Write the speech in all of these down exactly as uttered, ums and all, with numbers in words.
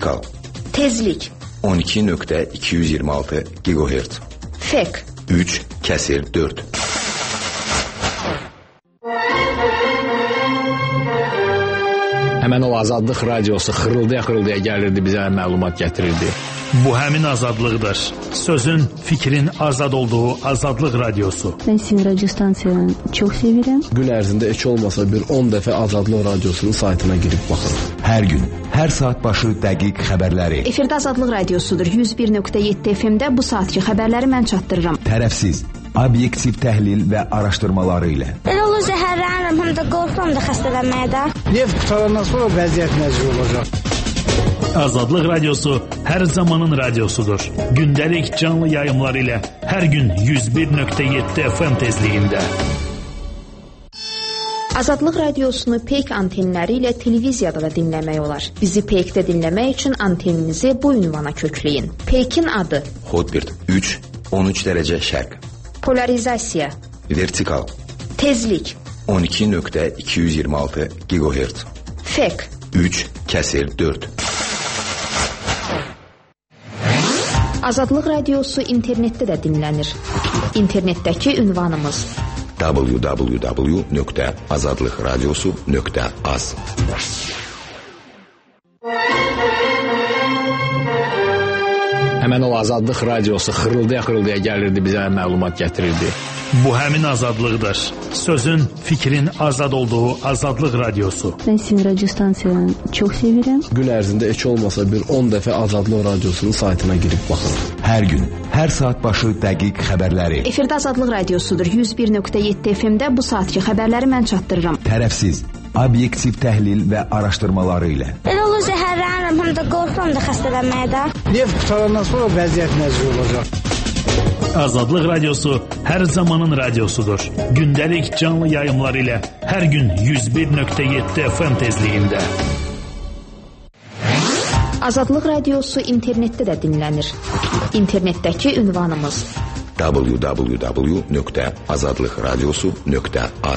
Vertikal. Tezlik. on iki nöqtə iki yüz iyirmi altı gigahertz. Fek. üç kəsir dörd. Həmən o Azadlıq radiosu xırıldaya-xırıldaya gəlirdi, bizə məlumat gətirirdi. Bu həmin azadlıqdır. Sözün, fikrin azad olduğu Azadlıq radiosu. Ben sizin radyo stansiyonu çok severim. Gün ərzində heç olmasa bir on dəfə Azadlıq radiosunun saytına girib baxırım. Hər gün, hər saat başı dəqiq xəbərləri. Efirdə Azadlıq radiosudur. yüz bir nöqtə yeddi F M-də bu saatki xəbərləri mən çatdırıram. Tərəfsiz, obyektiv təhlil və araşdırmaları ilə. Elə olur zəhərlənirəm, həm də qorxuram da xəstələnməyə də. Neft qutarandan sonra vəziyyət necə olacaq? Azadlıq radiosu hər zamanın radiosudur. Gündəlik canlı yayımları ilə hər gün yüz bir nöqtə yeddi F M tezliyində. Azadlıq radiosunu Peyk antenləri ilə televiziyada da dinləmək olar. Bizi Peykdə dinləmək üçün anteninizi bu ünvana kökləyin. Peykin adı Hotbird üç on üç dərəcə şərq. Polarizasiya. Vertikal. Tezlik. on iki nöqtə iki yüz iyirmi altı gigahertz. Fek. üç kəsir dörd. Azadlıq radiosu internetdə də dinlənir. İnternetdəki ünvanımız w w w nöqtə azadlıqradiosu nöqtə az. Həmən o Azadlıq radiosu xırıldaya-xırıldaya gəlirdi, bizə məlumat gətirirdi. Bu həmin azadlıqdır. Sözün, fikrin azad olduğu Azadlıq radiosu. Ben sizin radyo stansiyonu çok severim. Gün ərzində heç olmasa bir on dəfə Azadlıq radiosunun saytına girib baxırım. Hər gün, hər saat başı dəqiq xəbərləri. Efirdə Azadlıq radiosudur. yüz bir nöqtə yeddi F M-də bu saatki xəbərləri mən çatdırıram. Tərəfsiz, obyektiv təhlil və araşdırmaları ilə. Elə olur zəhərlənirəm, həm də qorxuram da xəstələnməyə də. Neft qutarandan sonra vəziyyət necə olacaq? Azadlıq radiosu hər zamanın radiosudur. Gündəlik canlı yayımları ilə hər gün yüz bir nöqtə yeddi F M tezliyində. Azadlıq radiosu internetdə də dinlənir. İnternetdəki ünvanımız w w w nöqtə azadlıqradiosu nöqtə az.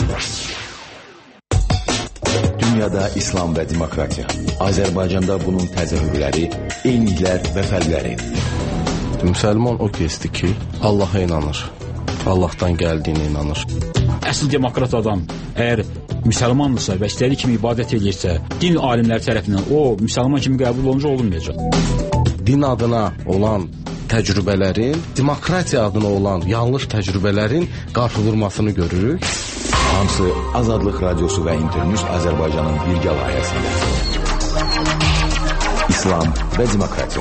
Dünyada İslam və demokratiya. Azərbaycanda bunun təzahürləri, eyniliklər və fərqləri. Müsəlman o kəsdir ki, Allaha inanır. Allahdan gəldiyinə inanır. Əsl demokrat adam əgər müsəlmandırsa və istədiyi kimi ibadət edirsə, din alimləri tərəfindən o müsəlman kimi qəbul olunca olunmayacaq. Din adına olan təcrübələrin, demokratiya adına olan yanlış təcrübələrin qarşıdurmasını görürük. Hamısı Azadlıq radiosu və Internews Azərbaycanın birgə layihəsində. İslam və demokratiya.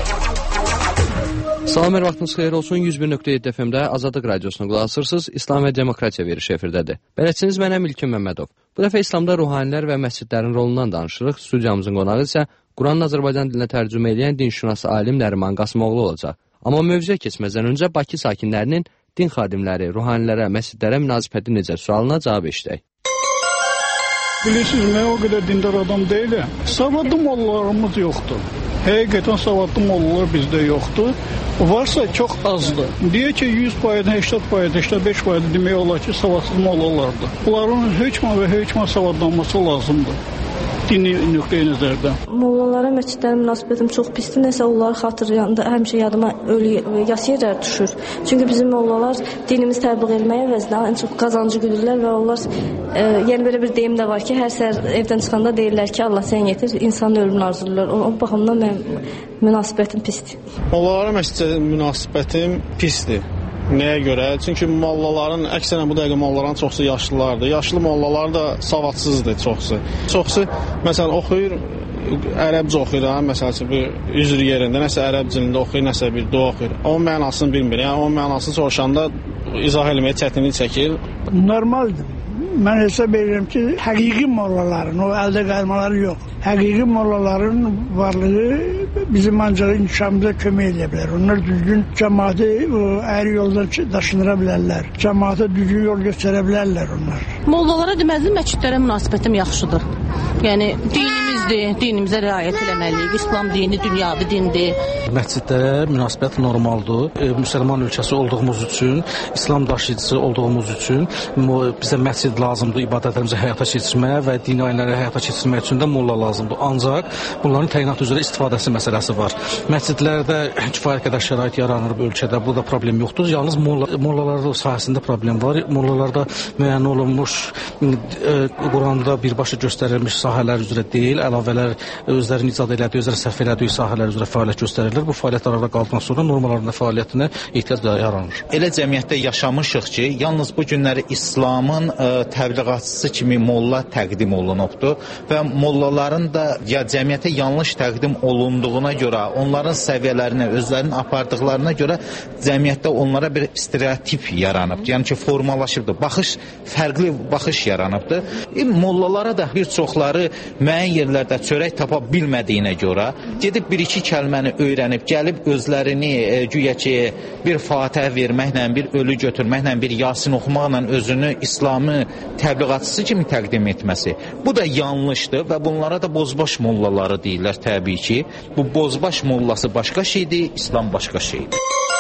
Salam, hər vaxtınız xeyir olsun. yüz bir nöqtə yeddi F M-də Azadlıq radiosuna qulaq asırsınız. İslam və demokratiya verişi efirdədir. Bələdçiniz mənəm İlkin Məmmədov. Bu dəfə İslamda ruhanilər və məscidlərin rolundan danışırıq. Studiyamızın qonağı isə Quranın Azərbaycan dilinə tərcümə edən dinşünas alim Nəriman Qasımoğlu olacaq. Amma mövzuya keçməzdən öncə Bakı sakinlərinin din xadimləri, ruhanilərə, məscidlərə münasibəti necə sualına cavab eşidək. Bilirsiniz, mən o qədər dindar adam deyiləm. Savadlı mollalarımız yoxdur. Həqiqətən savadlı mollalar bizdə yoxdur. Varsa çox azdır. Deyək ki, yüz faiz, səksən faiz, səksən beş faiz demək olar ki, savadsız mollalardır. Bunların hökmən və hökmən savadlanması lazımdır. Dini nöqteyi nəzərdən. Mollalara, məscidlərə münasibətim çox pisdir. Nəsə onları xatırlayanda həmişə yadıma ölü yas yerlər düşür. Çünki bizim mollalar dinimizi təbliğ etməyə əvəzinə ən çox qazancı güdürlər və onlar e, yəni belə bir deyim də var ki, hər səhər evdən çıxanda deyirlər ki, Allah sən yetir, insanın ölümünü arzulayırlar. O, o baxımdan mən münasibətim pisdir. Mollalara, məscidlərə münasibətim pisdir. Nəyə görə? Çünki mollaların, əksərən bu dəqiqə mollaların çoxsu yaşlılardır. Yaşlı mollalar da savadsızdır çoxsu. Çoxsu, məsələn, oxuyur, ərəbcə oxuyur, ha? Məsələn, bir üzr yerində, nəsə ərəb dilində oxuyur, nəsə bir dua oxuyur. Onun mənasını bilmir. Yəni, onun mənasını soruşanda izah eləməyə çətinlik çəkir. Normaldır. Mən hesab edirəm ki, həqiqi mollaların, o əldə qalmaları yox. Həqiqi mollaların varlığı bizim ancaq inkişafımıza kömək edə bilər. Onlar düzgün cəmaatı əri yoldan daşındıra bilərlər. Cəmaata düzgün yol göstərə bilərlər onlar. Mollalara deməzdim, məscidlərə münasibətim yaxşıdır. Yəni, dinimiz dinimizdir, dinimizə riayət eləməliyik. İslam dini dünyavi dindir. Məscidlərə münasibət normaldır. E, müsəlman ölkəsi olduğumuz üçün, İslam daşıyıcısı olduğumuz üçün bizə məscid lazımdır ibadətlərimizi həyata keçirməyə və dini ayinləri həyata keçirmək üçün də molla lazımdır. Ancaq bunların təyinat üzrə istifadəsi məsələsi var. Məscidlərdə kifayət qədər şərait yaranır bu ölkədə. Burada problem yoxdur. Yalnız molla, mollalarda sahəsində problem var. Mollalarda müəyyən olunmuş e, Quranda birbaşa göstərilmiş sahələr üzrə deyil, əlavələr özlərinin icad elədiyi, özləri səhv elədiyi sahələr üzrə fəaliyyət göstərilir. Bu fəaliyyətlər arada qaldıqdan sonra normalarında fəaliyyətinə ehtiyac yaranır. Elə cəmiyyətdə yaşamışıq ki, yalnız bu günləri İslamın ə, təbliğatçısı kimi molla təqdim olunubdur və mollaların da ya cəmiyyətə yanlış təqdim olunduğuna görə, onların səviyyələrinə, özlərinin apardıqlarına görə cəmiyyətdə onlara bir stereotip yaranıbdır. Yəni ki, formalaşıbdır. Baxış, fərqli baxış yaranıbdır. E, mollalara da bir çoxları müəyyən yerlərdə çörək tapa bilmədiyinə görə gedib bir-iki kəlməni öyrənib, gəlib özlərini e, güya ki, bir fatihə verməklə, bir ölü götürməklə, bir Yasin oxumaqla özünü İslamı təbliğatçısı kimi təqdim etməsi. Bu da yanlışdır və bunlara da bozbaş mollaları deyirlər təbii ki. Bu bozbaş mollası başqa şeydir, İslam başqa şeydir.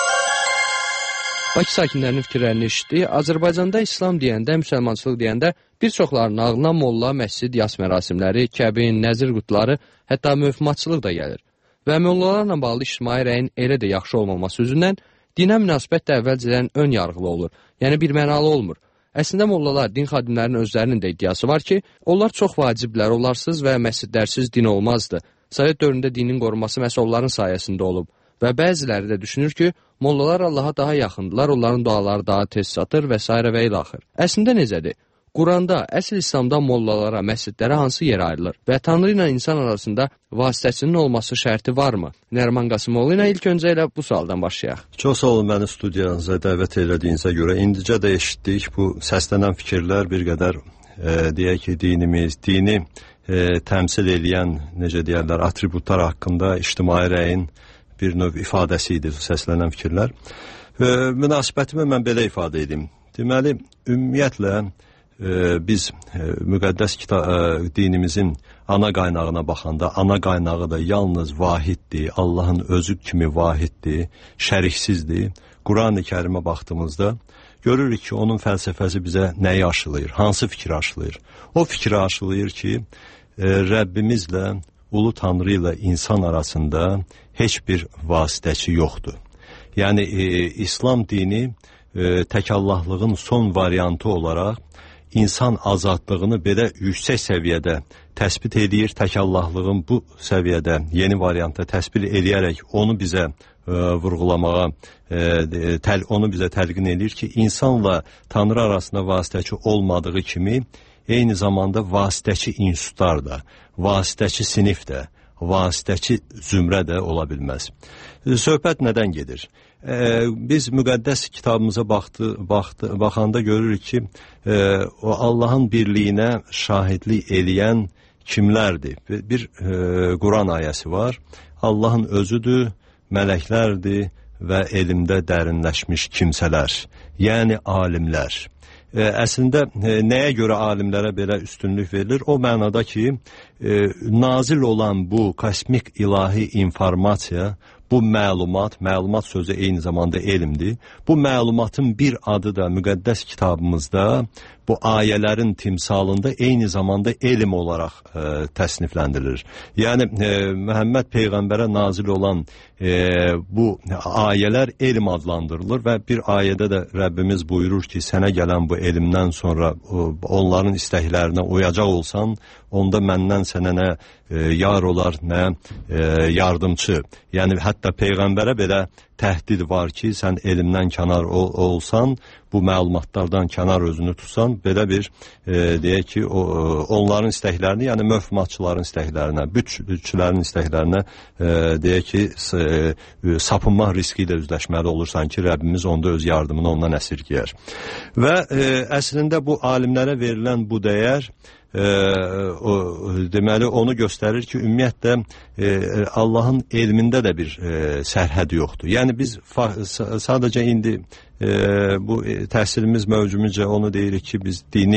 Bakı sakinlərinin fikirlərini eşitdik. Azərbaycanda İslam deyəndə, müsəlmançılıq deyəndə bir çoxlarının ağlına molla, məscid, yas mərasimləri, kəbin, nəzir qutları, hətta mövhumatçılıq da gəlir. Və mollalarla bağlı ictimai rəyin elə də yaxşı olmaması üzündən dinə münasibət də əvvəlcədən ön yarğılı olur. Yəni bir mənalı olmur. Əslində mollalar, din xadimlərinin özlərinin də iddiası var ki, onlar çox vaciblər, onlarsız və məscidlərsiz din olmazdı. Sovet dövründə dinin qorunması məhz onların sayəsində olub. Və bəziləri də düşünür ki, mollalar Allaha daha yaxındılar, onların duaları daha tez çatır və s. və ilaxır. Əslində necədir? Quranda, əsl İslamda mollalara, məscidlərə hansı yer ayrılır? Və Tanrı ilə insan arasında vasitəçinin olması şərti varmı? Nəriman Qasımoğlu ilə ilk öncə elə bu sualdan başlayaq. Çox sağ olun məni studiyanıza dəvət elədiyinizə görə. İndicə də eşitdik bu səslənən fikirlər bir qədər e, deyək ki, dinimiz, dini e, təmsil eləyən, necə deyərlər, atributlar haqqında ictimai rəyin bir növ ifadəsi idi səslənən fikirlər. E, münasibətimi mən belə ifadə edeyim. Deməli, ümumiyyətlə e, biz e, müqəddəs kita- e, dinimizin ana qaynağına baxanda, ana qaynağı da yalnız vahiddir, Allahın özü kimi vahiddir, şəriksizdir. Quran-ı Kərimə baxdığımızda görürük ki, onun fəlsəfəsi bizə nəyi aşılayır, hansı fikri aşılayır? O fikri aşılayır ki, e, Rəbbimizlə, Ulu Tanrı ilə insan arasında heç bir vasitəçi yoxdur. Yəni, e, İslam dini e, təkallahlığın son variantı olaraq insan azadlığını belə yüksək səviyyədə təsbit edir, təkallahlığın bu səviyyədə yeni variantda təsbit edərək onu bizə e, vurğulamağa, e, təl, onu bizə təlqin edir ki, insanla Tanrı arasında vasitəçi olmadığı kimi, eyni zamanda vasitəçi institutlar da, vasitəçi sinif də, vasitəçi zümrə də ola bilməz. Söhbət nədən gedir? Ee, biz müqəddəs kitabımıza baxdı, baxdı, baxanda görürük ki, e, o Allahın birliyinə şahidlik eləyən kimlərdir? Bir, bir e, Quran ayəsi var. Allahın özüdür, mələklərdir və elmdə dərinləşmiş kimsələr, yəni alimlər. E, əslində e, nəyə görə alimlərə belə üstünlük verilir? O mənada ki, e, nazil olan bu kosmik ilahi informasiya, bu məlumat, məlumat sözü eyni zamanda elmdir. Bu məlumatın bir adı da müqəddəs kitabımızda bu ayələrin timsalında eyni zamanda elm olaraq e, təsnifləndirilir. Yəni e, Məhəmməd Peyğəmbərə nazil olan e, bu ayələr elm adlandırılır və bir ayədə də Rəbbimiz buyurur ki, sənə gələn bu elmdən sonra o, onların istəklərinə uyacaq olsan, onda məndən sənə nə e, yar olar, nə e, yardımçı. Yəni hətta Peyğəmbərə belə təhdid var ki, sən elmdən kənar ol, olsan, bu məlumatlardan kənar özünü tutsan, belə bir e, deyək ki, o, onların istəklərini, yəni möhmatçıların istəklərinə, bütçülərin istəklərinə e, deyək ki, e, sapınma riski ilə üzləşməli olursan ki, Rəbbimiz onda öz yardımını ondan əsirgəyər. Və e, əslində bu alimlərə verilən bu dəyər, E, o, deməli onu göstərir ki, ümumiyyətlə e, Allahın elmində də bir e, sərhəd yoxdur. Yəni biz sadəcə indi e, bu e, təhsilimiz mövcumuzca onu deyirik ki, biz dini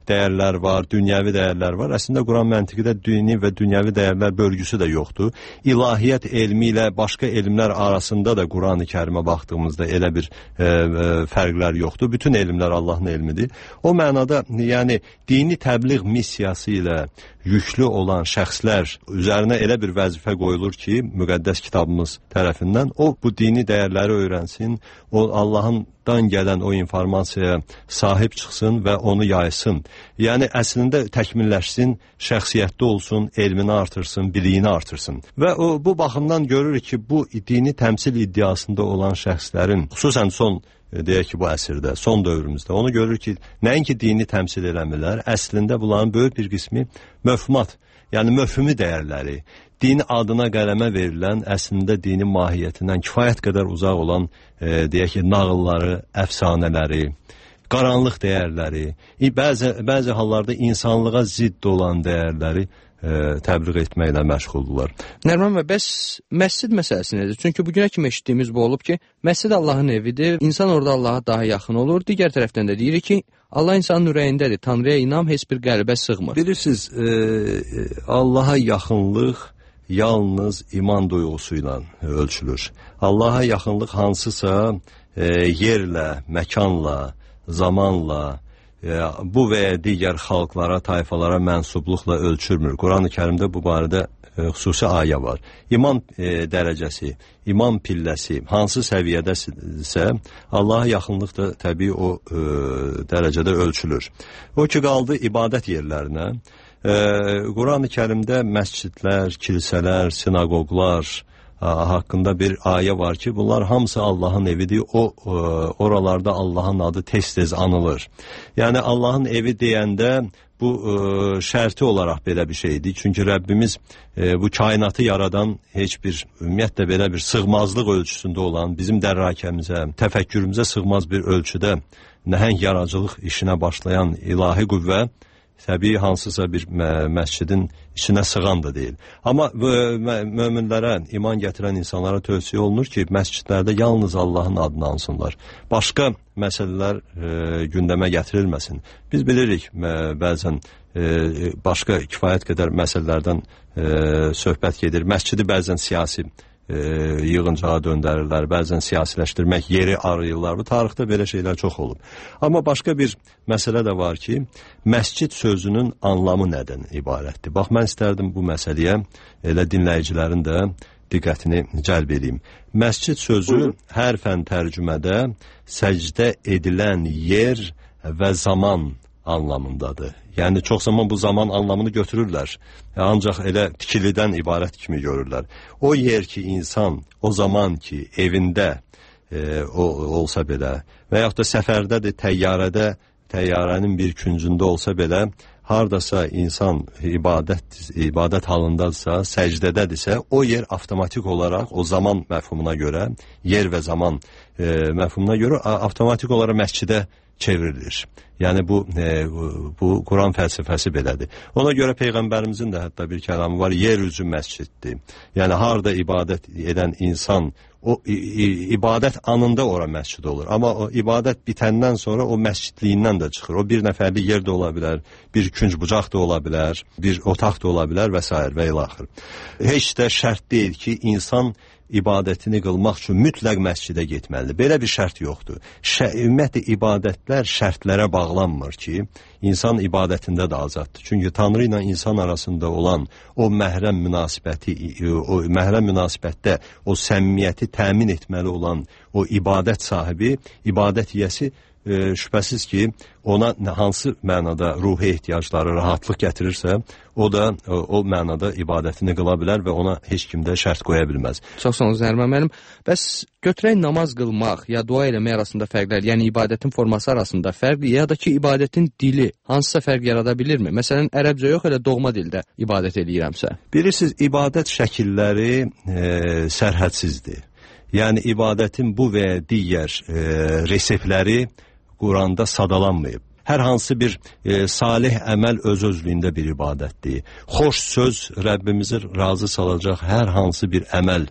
dəyərlər var, dünyəvi dəyərlər var. Əslində Quran məntiqidə dini və dünyəvi dəyərlər bölgüsü də yoxdur. İlahiyyat elmi ilə başqa elmlər arasında da Quran-ı Kərimə baxdığımızda elə bir e, e, fərqlər yoxdur. Bütün elmlər Allahın elmidir. O mənada, yəni dini təbliğ missiyası ilə yüklü olan şəxslər üzərinə elə bir vəzifə qoyulur ki, müqəddəs kitabımız tərəfindən o bu dini dəyərləri öyrənsin, o Allah'ından gələn o informasiyaya sahib çıxsın və onu yaysın. Yəni əslində təkmilləşsin, şəxsiyyətli olsun, elmini artırsın, biliyini artırsın. Və o bu baxımdan görürük ki, bu dini təmsil iddiasında olan şəxslərin, xüsusən son deyək ki, bu əsrdə, son dövrümüzdə onu görür ki, nəinki dini təmsil eləmirlər, əslində bunların böyük bir qismi möfhumat, yəni möfhumi dəyərləri, din adına qələmə verilən, əslində dinin mahiyyətindən kifayət qədər uzaq olan, e, deyək ki, nağılları, əfsanələri, qaranlıq dəyərləri, bəzi, bəzi hallarda insanlığa zidd olan dəyərləri e, təbliğ etməklə məşğuldurlar. Nərman bəy, bəs məscid məsələsi nədir? Çünki bugünə kimi eşitdiyimiz bu olub ki, məscid Allahın evidir, insan orada Allaha daha yaxın olur. Digər tərəfdən də deyirik ki, Allah insanın ürəyindədir, Tanrıya inam heç bir qəlbə sığmır. Bilirsiniz, e, Allaha yaxınlıq yalnız iman duyğusu ilə ölçülür. Allaha yaxınlıq hansısa e, yerlə, məkanla, zamanla, e, bu və ya digər xalqlara, tayfalara mənsubluqla ölçülmür. Quran-ı Kərimdə bu barədə e, xüsusi ayə var. İman e, dərəcəsi, iman pilləsi hansı səviyyədəsə, Allaha yaxınlıq da təbii o e, dərəcədə ölçülür. O ki, qaldı ibadət yerlərinə. Ee, Quran-ı Kərimdə məscidlər, kilsələr, sinagoglar a, haqqında bir ayə var ki, bunlar hamısı Allahın evidir. O, e, oralarda Allahın adı tez-tez anılır. Yəni Allahın evi deyəndə bu e, şərti olaraq belə bir şeydir. Çünki Rəbbimiz e, bu kainatı yaradan heç bir, ümumiyyətlə belə bir sığmazlıq ölçüsündə olan, bizim dərrakəmizə, təfəkkürümüzə sığmaz bir ölçüdə nəhəng yaradıcılıq işinə başlayan ilahi qüvvə təbii hansısa bir məscidin içinə sığan da deyil. Amma möminlərə, iman gətirən insanlara tövsiyə olunur ki, məscidlərdə yalnız Allahın adını ansınlar. Başqa məsələlər e, gündəmə gətirilməsin. Biz bilirik, e, bəzən e, başqa kifayət qədər məsələlərdən e, söhbət gedir. Məscidi bəzən siyasi e, yığıncağa döndərirlər, bəzən siyasiləşdirmək yeri arayırlar. Bu tarixdə belə şeylər çox olub. Amma başqa bir məsələ də var ki, məscid sözünün anlamı nədən ibarətdir? Bax, mən istərdim bu məsələyə elə dinləyicilərin də diqqətini cəlb edeyim. Məscid sözü hərfən tərcümədə səcdə edilən yer və zaman anlamındadır. Yəni çox zaman bu zaman anlamını götürürlər. Ancaq elə tikilidən ibarət kimi görürlər. O yer ki, insan o zaman ki, evində e, o, olsa belə və yaxud da səfərdədir, təyyarədə, təyyarənin bir küncündə olsa belə, hardasa insan ibadət, ibadət halındadsa, səcdədədirsə, o yer avtomatik olaraq o zaman məfhumuna görə, yer və zaman e, məfhumuna görə avtomatik olaraq məscidə çevrilir. Yəni bu e, bu Quran fəlsəfəsi belədir. Ona görə Peyğəmbərimizin də hətta bir kəlamı var, yer üzü məsciddir. Yəni harda ibadət edən insan o i, i, ibadət anında ora məscid olur. Amma o ibadət bitəndən sonra o məscidliyindən də çıxır. O bir nəfərli yer də ola bilər, bir künc bucaq da ola bilər, bir otaq da ola bilər və s. və ilaxır. Heç də şərt deyil ki, insan ibadətini qılmaq üçün mütləq məscidə getməlidir. Belə bir şərt yoxdur. Şə, ümumiyyətlə ibadətlər şərtlərə bağlanmır ki, insan ibadətində də azaddır. Çünki Tanrı ilə insan arasında olan o məhrəm münasibəti, o məhrəm münasibətdə o səmimiyyəti təmin etməli olan o ibadət sahibi, ibadət yiyəsi e, şübhəsiz ki, ona hansı mənada ruhi ehtiyacları rahatlıq gətirirsə, o da o, o mənada ibadətini qıla bilər və ona heç kim də şərt qoya bilməz. Çox sağ olun Nərman müəllim. Bəs götürək namaz qılmaq ya dua eləmək arasında fərqlər, yəni ibadətin forması arasında fərq, ya da ki ibadətin dili hansısa fərq yarada bilirmi? Məsələn, ərəbcə yox, elə doğma dildə ibadət edirəmsə. Bilirsiniz, ibadət şəkilləri e, sərhədsizdir. Yəni ibadətin bu və digər e, reseptləri Quranda sadalanmayıb. Hər hansı bir e, salih əməl öz-özlüyündə bir ibadətdir. Xoş söz Rəbbimizi razı salacaq hər hansı bir əməl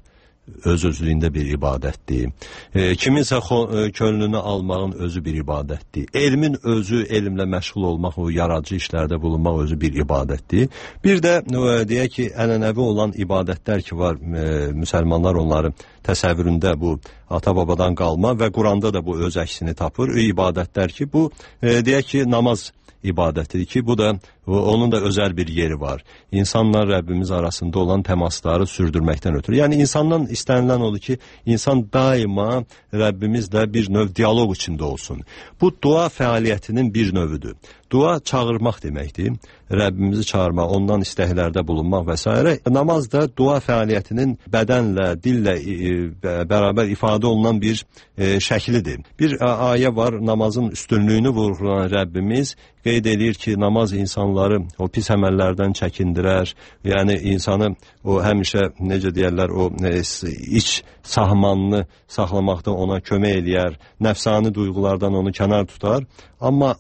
öz-özlüyündə bir ibadətdir. E, kiminsə könlünü almağın özü bir ibadətdir. Elmin özü, elmlə məşğul olmaq, o yaradıcı işlərdə bulunmaq özü bir ibadətdir. Bir də e, deyək ki, ənənəvi olan ibadətlər ki var, e, müsəlmanlar onları təsəvvüründə bu ata-babadan qalma və Quranda da bu öz əksini tapır. O ibadətlər ki, bu e, deyək ki, namaz ibadətidir ki, bu da onun da özəl bir yeri var. İnsanla Rəbbimiz arasında olan təmasları sürdürməkdən ötürü. Yəni insandan istənilən odur ki, insan daima Rəbbimizlə bir növ diyaloq içində olsun. Bu dua fəaliyyətinin bir növüdür. Dua çağırmaq deməkdir. Rəbbimizi çağırmaq, ondan istəklərdə bulunmaq və s. Namaz da dua fəaliyyətinin bədənlə, dillə e, bərabər ifadə olunan bir e, şəklidir. Bir ayə var, namazın üstünlüyünü vurğulayan Rəbbimiz qeyd edir ki, namaz insanları o pis əməllərdən çəkindirər. Yəni insanı o həmişə necə deyərlər, o e, iç sahmanını saxlamaqda ona kömək eləyər. Nəfsani duyğulardan onu kənar tutar. Amma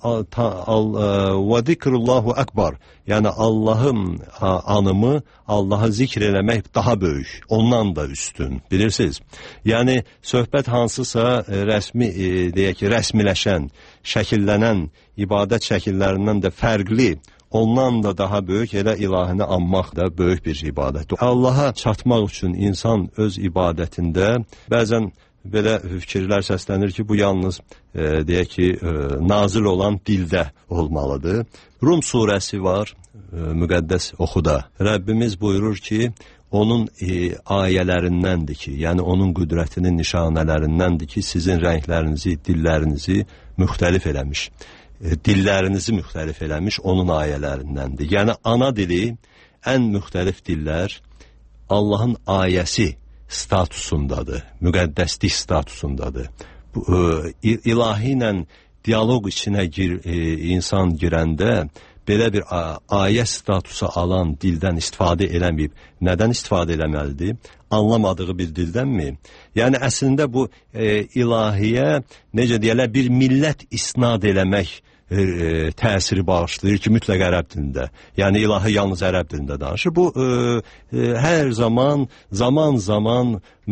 və zikrullahu akbar, yəni Allahın anımı, Allahı zikr eləmək daha böyük, ondan da üstün, bilirsiniz. Yəni söhbət hansısa rəsmi, e, deyək ki, rəsmiləşən, şəkillənən ibadət şəkillərindən də fərqli, ondan da daha böyük, elə ilahini anmaq da böyük bir ibadətdir. Allaha çatmaq üçün insan öz ibadətində bəzən belə fikirlər səslənir ki, bu yalnız e, deyək ki, e, nazil olan dildə olmalıdır. Rum surəsi var, e, müqəddəs oxuda. Rəbbimiz buyurur ki, onun e, ayələrindəndir ki, yəni onun qüdrətinin nişanələrindəndir ki, sizin rənglərinizi, dillərinizi müxtəlif eləmiş. E, dillərinizi müxtəlif eləmiş onun ayələrindəndir. Yəni ana dili, ən müxtəlif dillər Allahın ayəsi statusundadır, müqəddəslik statusundadır. Bu, e, ilahi ilə diyaloq içinə gir, e, insan girəndə belə bir ayə statusu alan dildən istifadə eləməyib. Nədən istifadə eləməlidir? Anlamadığı bir dildənmi? Yəni əslində bu e, ilahiyə necə deyərlər, bir millət isnad eləmək E, təsiri bağışlayır ki, mütləq ərəb dilində. Yəni ilahi yalnız ərəb dilində danışır. Bu e, e, hər zaman, zaman zaman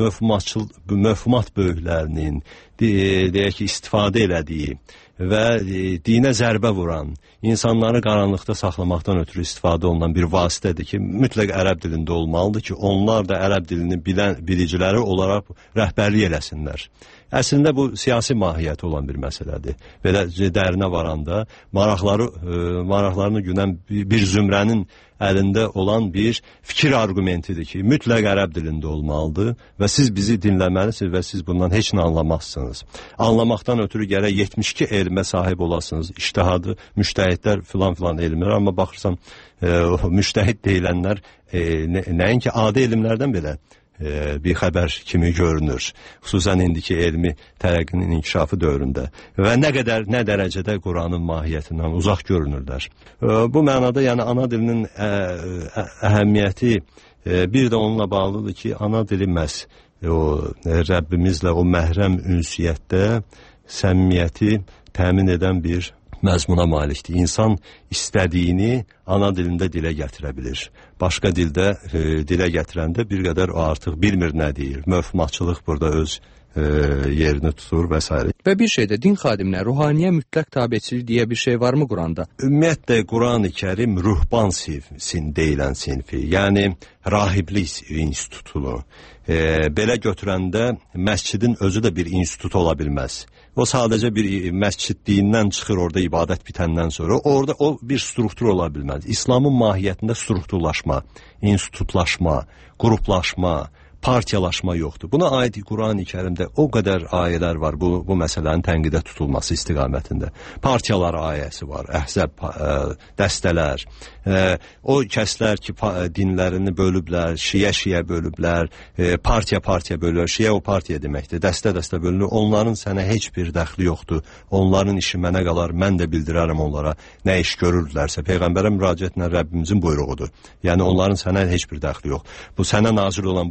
məfhumat böyüklərinin de, deyək ki, istifadə elədiyi və e, dinə zərbə vuran, insanları qaranlıqda saxlamaqdan ötürü istifadə olunan bir vasitədir ki, mütləq ərəb dilində olmalıdır ki, onlar da ərəb dilini bilən biliciləri olaraq rəhbərlik eləsinlər. Əslində bu siyasi mahiyyəti olan bir məsələdir. Belə dərinə varanda maraqları, e, maraqlarını günən bir zümrənin əlində olan bir fikir arqumentidir ki, mütləq ərəb dilində olmalıdır və siz bizi dinləməlisiniz və siz bundan heç nə anlamazsınız. Anlamaqdan ötürü gərək yetmiş iki elmə sahib olasınız. İctihadı, müştəhidlər filan filan elmlər, amma baxırsan e, müştəhid deyilənlər e, nə, nəinki adi elmlərdən belə bir xəbər kimi görünür. Xüsusən indiki elmi tərəqqinin inkişafı dövründə və nə qədər, nə dərəcədə Quranın mahiyyətindən uzaq görünürlər. Bu mənada yəni ana dilinin ə, ə, əhəmiyyəti bir də onunla bağlıdır ki, ana dili məhz o Rəbbimizlə o məhrəm ünsiyyətdə səmimiyyəti təmin edən bir məzmuna malikdir. İnsan istədiyini ana dilində dilə gətirə bilir. Başqa dildə e, dilə gətirəndə bir qədər o artıq bilmir nə deyir. Məfhumatçılıq burada öz e, yerini tutur və s. Və bir şeydə din xadiminə ruhaniyə mütləq tabeçilik deyə bir şey varmı Quranda? Ümumiyyətlə Quran-ı Kərim ruhban sin deyilən sinfi, yəni rahiblik institutunu e, belə götürəndə məscidin özü də bir institut ola bilməz. O sadəcə bir məscidliyindən çıxır orada ibadət bitəndən sonra. Orada o bir struktur ola bilməz. İslamın mahiyyətində strukturlaşma, institutlaşma, qruplaşma, partiyalaşma yoxdur. Buna aid Quran-ı Kərimdə o qədər ayələr var bu, bu məsələnin tənqidə tutulması istiqamətində. Partiyalar ayəsi var, əhzəb ə, dəstələr, ə, o kəslər ki dinlərini bölüblər, şiyə-şiyə bölüblər, ə, partiya-partiya bölür, şiyə o partiya deməkdir, dəstə-dəstə bölünür. Onların sənə heç bir dəxli yoxdur. Onların işi mənə qalar, mən də bildirərəm onlara nə iş görürdülərsə. Peyğəmbərə müraciətlə Rəbbimizin buyruğudur. Yəni onların sənə heç bir dəxli yox. Bu sənə nazil olan bu informasiya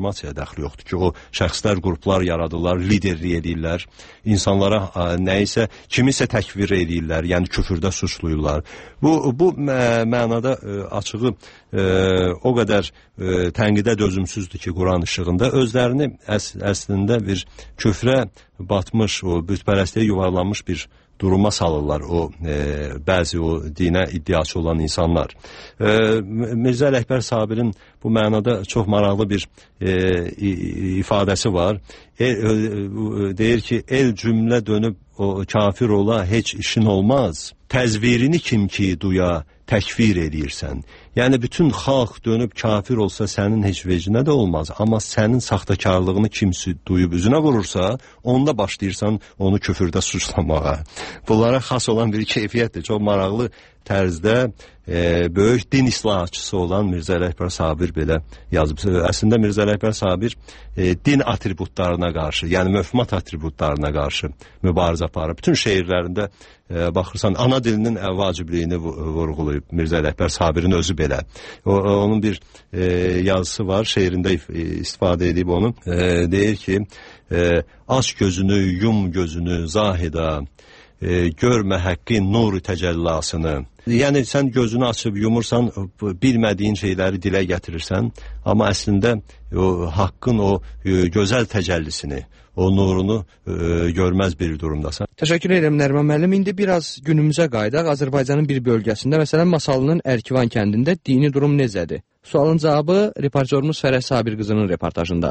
informasiya dəxli yoxdur ki, o şəxslər, qruplar yaradırlar, liderlik edirlər, insanlara nəyisə, kimisə təkvir edirlər, yəni küfürdə suçluyurlar. Bu, bu mənada açığı e, o qədər e, tənqidə dözümsüzdür ki, Quran işığında özlərini əs əslində bir küfrə batmış, o bütpərəstliyə yuvarlanmış bir duruma salırlar o e, bəzi o dinə iddiaçı olan insanlar. E, Mirzə Ələkbər Sabirin bu mənada çox maraqlı bir e, ifadəsi var. E, e, deyir ki, el cümlə dönüb o kafir ola heç işin olmaz. Təzvirini kim ki duya təkfir edirsən. Yəni bütün xalq dönüb kafir olsa sənin heç vecinə də olmaz. Amma sənin saxtakarlığını kimsi duyub üzünə vurursa, onda başlayırsan onu küfürdə suçlamağa. Bunlara xas olan bir keyfiyyətdir. Çox maraqlı tərzdə e, böyük din islahatçısı olan Mirzə Ələkbər Sabir belə yazıb. Əslində Mirzə Ələkbər Sabir e, din atributlarına qarşı, yəni möfhumat atributlarına qarşı mübarizə aparır. Bütün şeirlərində e, baxırsan, ana dilinin vacibliyini vurğulayıb Mirzə Ələkbər Sabirin özü belə. O, onun bir e, yazısı var, şeirində istifadə edib onu. E, deyir ki, e, aç gözünü, yum gözünü zahida, e, görmə həqqin nur təcəllasını. Yəni sən gözünü açıb yumursan, bilmədiyin şeyləri dilə gətirirsən, amma əslində o haqqın o e, gözəl təcəllisini, o nurunu e, görməz bir durumdasan. Təşəkkür edirəm Nəriman müəllim. İndi biraz günümüzə qayıdaq. Azərbaycanın bir bölgəsində, məsələn Masalının Ərkivan kəndində dini durum necədir? Sualın cavabı reportyorumuz Fərəh Sabir qızının reportajında.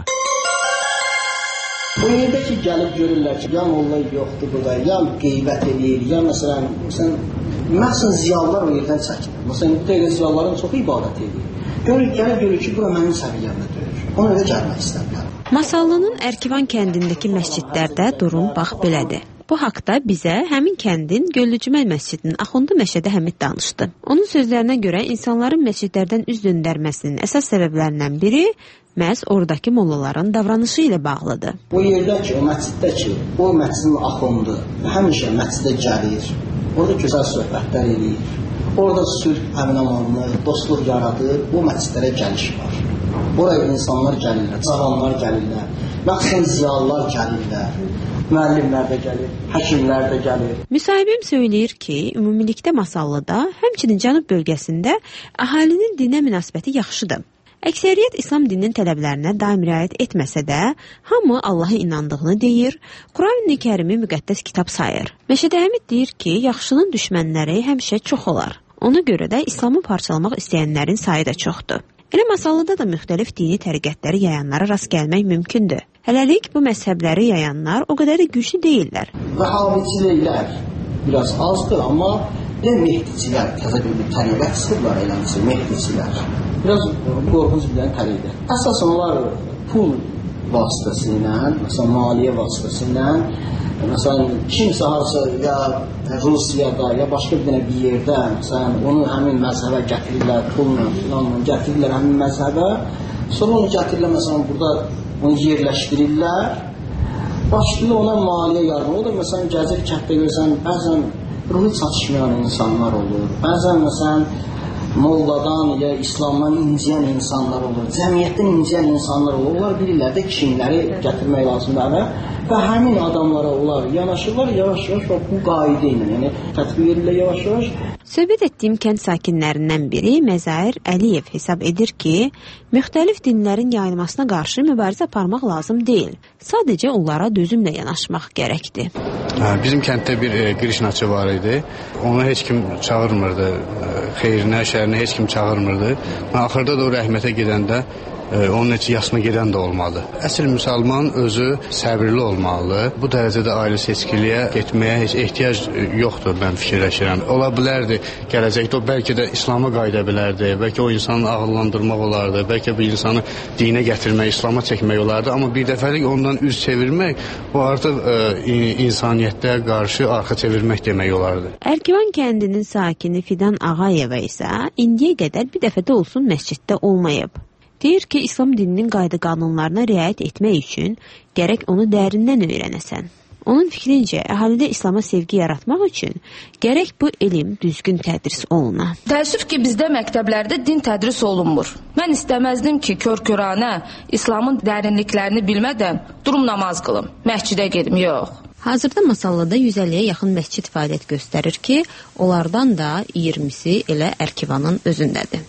O yerdə ki, gəlib görürlər ki, ya molla yoxdur burada, ya qeybət edir, ya məsələn, məsələn, məxsən ziyalılar o yerdən çəkir. Məsələn, bu deyilən ziyalıların çox ibadət edir. Görür, gəlib görür ki, bura mənim səviyyəmdə döyür. Ona da gəlmək istəmirlər. Masallının Ərkivan kəndindəki məscidlərdə durum bax belədir. Bu haqda bizə həmin kəndin Göllücümə məscidinin Axundu Məşədi Həmid danışdı. Onun sözlərinə görə insanların məscidlərdən üz döndərməsinin əsas səbəblərindən biri məhz oradakı mollaların davranışı ilə bağlıdır. O yerdə ki, o məsciddə ki, o məscidin Axundu həmişə məscidə gəlir, orada gözəl söhbətlər edir, orada sülh, əmin-amanlıq, dostluq yaradır, o məscidlərə gəliş var. Oraya insanlar gəlirlər, cavanlar gəlirlər, məxsən ziyalılar gəlirlər. Müəllimlər də gəlir, həkimlər də gəlir. Müsahibim söyləyir ki, ümumilikdə Masallıda, həmçinin cənub bölgəsində əhalinin dinə münasibəti yaxşıdır. Əksəriyyət İslam dininin tələblərinə daim riayət etməsə də, hamı Allaha inandığını deyir, Quran-ı Kərimi müqəddəs kitab sayır. Məşədi Həmid deyir ki, yaxşının düşmənləri həmişə çox olar. Ona görə də İslamı parçalamaq istəyənlərin sayı da çoxdur. Elə Masallıda da müxtəlif dini təriqətləri yayanlara rast gəlmək mümkündür. Hələlik bu məzhəbləri yayanlar o qədər də güclü deyirlər. Vəhabicilər biraz azdır, amma də Mehdicilər, təzə bir təriqət sıxırlar eləmişsə, Mehdicilər. Biraz qorxunc bir təriqət. Əsas onlar pul vasitəsilə, məsələn, maliyyə vasitəsilə, məsələn, kimsə harasa ya Rusiyada, ya başqa bir bir yerdə, məsələn, onu həmin məzhəbə gətirirlər, pulla, filanla gətirirlər həmin məzhəbə, sonra onu gətirirlər, məsələn, burada onu yerləşdirirlər, başlayırlar ona maliyyə yardım. O da, məsələn, gəzir kənddə görsən, bəzən ruhu çatışmayan insanlar olur, bəzən, məsələn, molladan ya İslamdan inciyən insanlar olur, cəmiyyətdən inciyən insanlar olur. Onlar bilirlər də kimləri gətirmək lazımdır və həmin adamlara onlar yanaşırlar, yavaş-yavaş bu qayda ilə, yəni tətbiq edirlər yavaş-yavaş. Söhbət etdiyim kənd sakinlərindən biri Məzahir Əliyev hesab edir ki, müxtəlif dinlərin yayılmasına qarşı mübarizə aparmaq lazım deyil. Sadəcə onlara dözümlə yanaşmaq gərəkdir. Bizim kənddə bir e, Krişnaçı var idi. Onu heç kim çağırmırdı. E, xeyrinə, şərinə heç kim çağırmırdı. Axırda da o rəhmətə gedəndə e, onun heç yasına gedən də olmadı. Əsl müsəlman özü səbirli olmalı. Bu dərəcədə ailə seçkiliyə getməyə heç ehtiyac yoxdur, mən fikirləşirəm. Ola bilərdi gələcəkdə o bəlkə də İslam'a qayıda bilərdi. Bəlkə o insanı ağıllandırmaq olardı. Bəlkə bir insanı dinə gətirmək, İslam'a çəkmək olardı. Amma bir dəfəlik ondan üz çevirmək, bu artıq e, insaniyyətdə qarşı arxa çevirmək demək olardı. Ərkivan kəndinin sakini Fidan Ağayeva isə indiyə qədər bir dəfə də olsun məsciddə olmayıb. Deyir ki, İslam dininin qayda qanunlarına riayət etmək üçün gərək onu dərindən öyrənəsən. Onun fikrincə, əhalidə İslama sevgi yaratmaq üçün gərək bu elm düzgün tədris oluna. Təəssüf ki, bizdə məktəblərdə din tədris olunmur. Mən istəməzdim ki, kör-köranə İslamın dərinliklərini bilmədən durum namaz qılım, məscidə gedim, yox. Hazırda Masallıda yüz əlliyə yaxın məscid fəaliyyət göstərir ki, onlardan da iyirmisi elə Ərkivanın özündədir.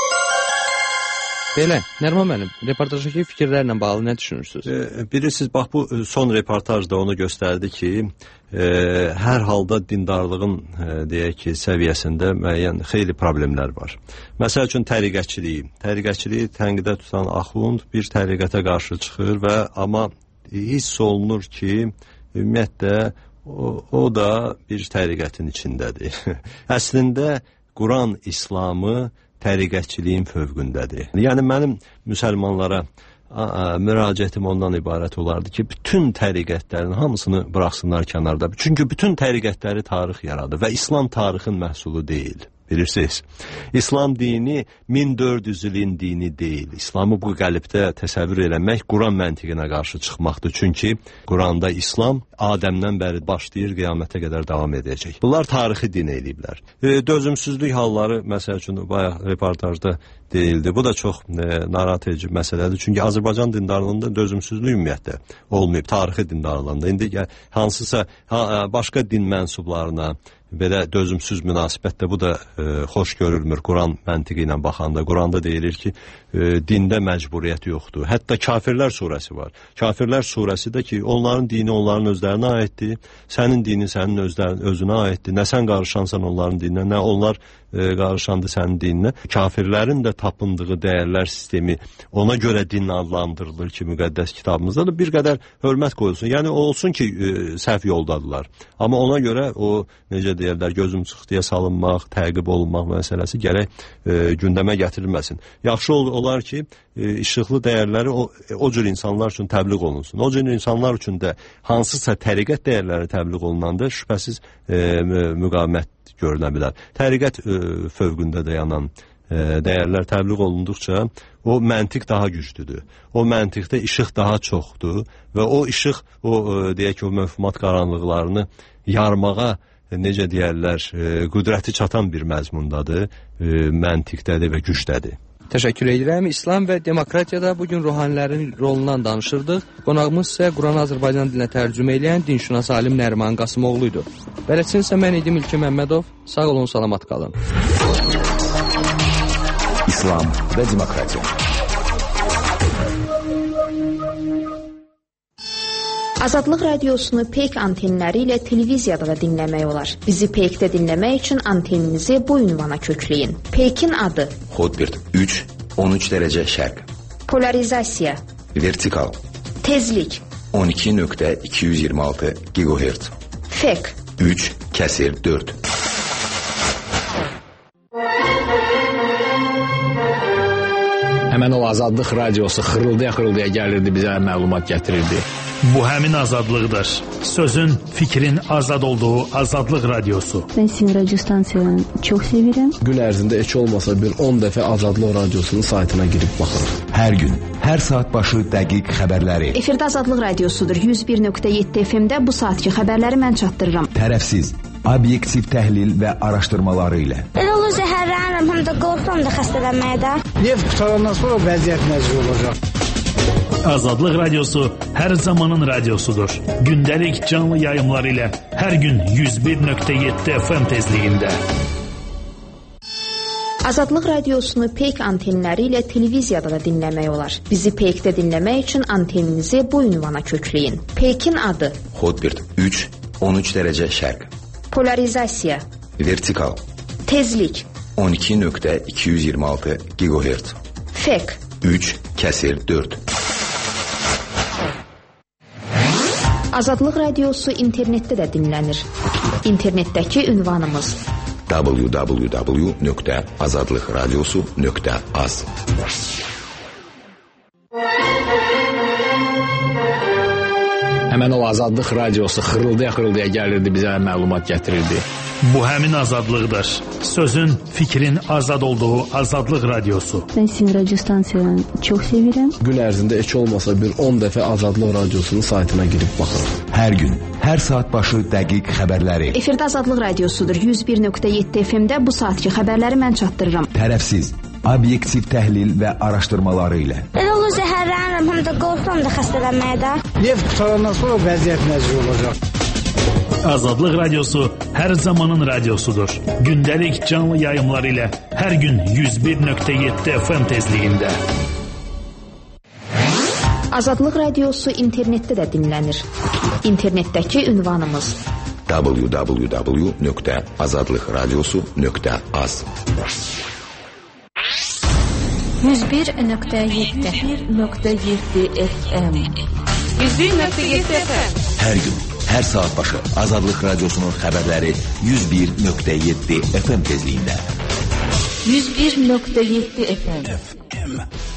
Belə, Nərman müəllim, reportajdakı fikirlərlə bağlı nə düşünürsünüz? E, bilirsiniz, bax bu son reportajda onu göstərdi ki, e, hər halda dindarlığın e, deyək ki, səviyyəsində müəyyən xeyli problemlər var. Məsəl üçün təriqətçiliyi. Təriqətçiliyi tənqidə tutan axund bir təriqətə qarşı çıxır və amma hiss olunur ki, ümumiyyətlə o, o da bir təriqətin içindədir. Əslində Quran İslamı təriqətçiliyin fövqündədir. Yəni mənim müsəlmanlara a, a, müraciətim ondan ibarət olardı ki, bütün təriqətlərin hamısını buraxsınlar kənarda. Çünki bütün təriqətləri tarix yaradı və İslam tarixin məhsulu deyil. Bilirsiniz, İslam dini min dörd yüz ilin dini deyil. İslamı bu qəlibdə təsəvvür eləmək Quran məntiqinə qarşı çıxmaqdır. Çünki Quranda İslam Adəmdən bəri başlayır, qiyamətə qədər davam edəcək. Bunlar tarixi din eləyiblər. E, dözümsüzlük halları, məsəl üçün, bayaq reportajda deyildi. Bu da çox e, narahat edici məsələdir. Çünki Azərbaycan dindarlığında dözümsüzlük ümumiyyətlə olmayıb, tarixi dindarlığında. İndi hansısa ha, başqa din mənsublarına belə dözümsüz münasibətdə bu da e, xoş görülmür Quran məntiqi ilə baxanda. Quranda deyilir ki, e, dində məcburiyyət yoxdur. Hətta Kafirlər surəsi var. Kafirlər surəsi də ki, onların dini onların özlərinə aiddir, sənin dinin sənin özlərin, özünə aiddir. Nə sən qarışansan onların dininə, nə onlar e, qarışandı sənin dininə. Kafirlərin də tapındığı dəyərlər sistemi ona görə din adlandırılır ki, müqəddəs kitabımızda da bir qədər hörmət qoyulsun. Yəni olsun ki, e, səhv yoldadırlar. Amma ona görə o necə deyirlər, gözüm çıxdıya salınmaq, təqib olunmaq məsələsi gərək e, gündəmə gətirilməsin. Yaxşı ol, olar ki, e, işıqlı dəyərləri o, o cür insanlar üçün təbliğ olunsun. O cür insanlar üçün də hansısa təriqət dəyərləri təbliğ olunanda şübhəsiz e, müqavimət görünə bilər. Təriqət e, fövqündə dayanan e, dəyərlər təbliğ olunduqca o məntiq daha güclüdür. O məntiqdə işıq daha çoxdur və o işıq, o e, deyək ki, o məfhumat qaranlıqlarını yarmağa necə deyərlər, e, qüdrəti çatan bir məzmundadır, e, məntiqdədir və gücdədir. Təşəkkür edirəm. İslam və demokratiyada bugün ruhanilərin rolundan danışırdıq. Qonağımız isə Quranı Azərbaycan dilinə tərcümə edən dinşünas alim Nəriman Qasımoğlu idi. Bələdçin isə mən idim İlkin Məmmədov. Sağ olun, salamat qalın. İslam və demokratiya. Azadlıq radiosunu Peyk antenləri ilə televiziyada da dinləmək olar. Bizi Peykdə dinləmək üçün anteninizi bu ünvana kökləyin. Peykin adı: Hotbird üç on üç dərəcə şərq. Polarizasiya: Vertikal. Tezlik: on iki nöqtə iki yüz iyirmi altı gigahertz. Fek: üç kəsir dörd. Həmən o Azadlıq radiosu xırıldaya-xırıldaya gəlirdi, bizə məlumat gətirirdi. Bu həmin azadlıqdır. Sözün, fikrin azad olduğu Azadlıq radiosu. Ben sizin radyo stansiyanı çok seviyorum. Gün ərzində heç olmasa bir on dəfə Azadlıq radiosunun saytına girib baxırıq. Hər gün, hər saat başı dəqiq xəbərləri. Efirdə Azadlıq radiosudur. yüz bir nöqtə yeddi F M-də bu saatki xəbərləri mən çatdırıram. Tərəfsiz, obyektiv təhlil və araşdırmaları ilə. Elə olur zəhərlənirəm, həm də qorxuram da xəstələnməyə də. Neft qutarandan sonra vəziyyət nəzər olacaq. Azadlıq radiosu hər zamanın radiosudur. Gündəlik canlı yayımlar ilə hər gün yüz bir nöqtə yeddi F M tezliyində. Azadlıq radiosunu Peyk antenləri ilə televiziyada da dinləmək olar. Bizi Peykdə dinləmək üçün anteninizi bu ünvana kökləyin. Peykin adı: Hotbird üç on üç dərəcə şərq. Polarizasiya: Vertikal. Tezlik: on iki nöqtə iki yüz iyirmi altı gigahertz. Fek: üç kəsir dörd. Azadlıq radiosu internetdə də dinlənir. İnternetdəki ünvanımız: w w w nöqtə azadlıq radiosu nöqtə az. Həmən o Azadlıq radiosu xırıldaya-xırıldaya gəlirdi, bizə məlumat gətirirdi. Bu həmin azadlıqdır. Sözün, fikrin azad olduğu Azadlıq radiosu. Ben sizin radyo stansiyanı çok seviyorum. Gün ərzində heç olmasa bir on dəfə Azadlıq radiosunun saytına girib baxırıq. Hər gün, Hər saat başı dəqiq xəbərləri. Efirdə Azadlıq Radiosudur. yüz bir nöqtə yeddi F M-də bu saatki xəbərləri mən çatdırıram. Tərəfsiz, obyektiv təhlil və araşdırmaları ilə. Elə olur zəhərlənirəm, həm də qorxuram da xəstələnməyə də. Neft qutarandan sonra vəziyyət necə olacaq? Azadlıq Radiosu hər zamanın radiosudur. Gündəlik canlı yayımlar ilə hər gün yüz bir nöqtə yeddi F M tezliyində. Azadlıq Radiosu internetdə də dinlənir. İnternetdəki ünvanımız w w w nöqtə azadlıq radiosu nöqtə az. yüz bir nöqtə yeddi F M. yüz bir nöqtə yeddi F M. Hər gün, hər saat başı Azadlıq Radiosunun xəbərləri yüz bir nöqtə yeddi F M tezliyində. yüz bir nöqtə yeddi F M. F M.